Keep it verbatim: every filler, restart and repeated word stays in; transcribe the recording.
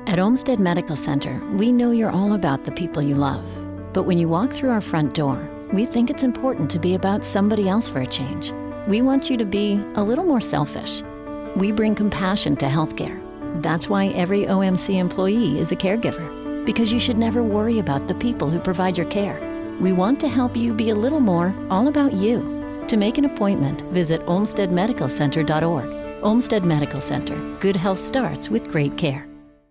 At Olmsted Medical Center, we know you're all about the people you love. But when you walk through our front door, we think it's important to be about somebody else for a change. We want you to be a little more selfish. We bring compassion to healthcare. That's why every O M C employee is a caregiver, because you should never worry about the people who provide your care. We want to help you be a little more all about you. To make an appointment, visit olmsted medical center dot org. Olmsted Medical Center. Good health starts with great care.